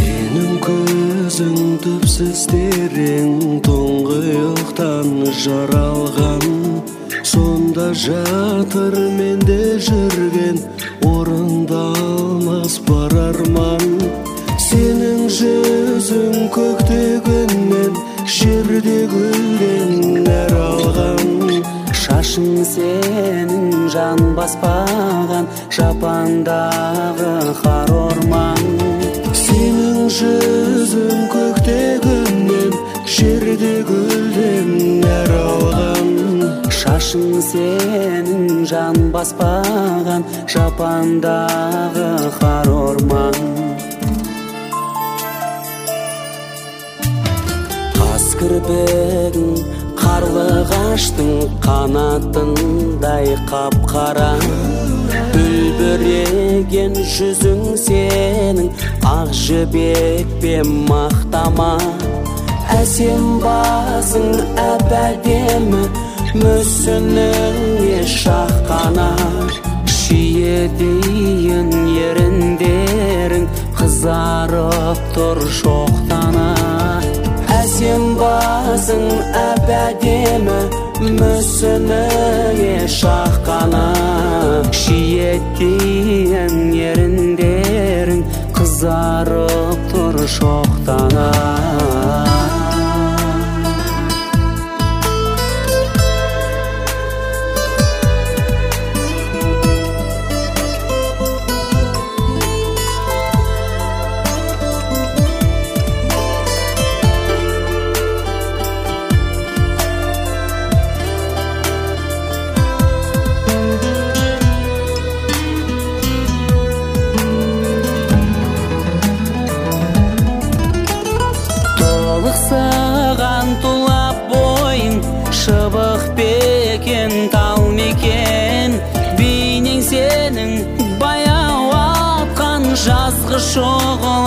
Сенің көзің түпсіз терең, тұңғиықтан жаралған. Сонда жатыр менде жүрген, орындалмас бар арман. Сенің жүзің көкте күннен, жерде гүлден нәр алған. Шашың сенің жан баспаған, жапандағы қар орман. Сенің жүзің көкте күннен, жерде гүлден нәр алған. Шашың сенің жан баспаған, жапандағы қар орман. Қас кірпігің қарлығаштың қанатындай қап-қара. Үлбіреген жүзің сенің ақ жібекпен мақтама. Әсем басың әп-әдемі, мүсініңе шаққана. Шиедейін еріндерің қызарып тұр шоқтана. Әсем басың әп-әдемі, мүсініңе шаққана. Шиедейін еріндерің қызарып тұр шоқтана. Саған тулап бойың, шыбық бекен тал мекен. Бейнең сенің баяу атқан жазғы шоғыл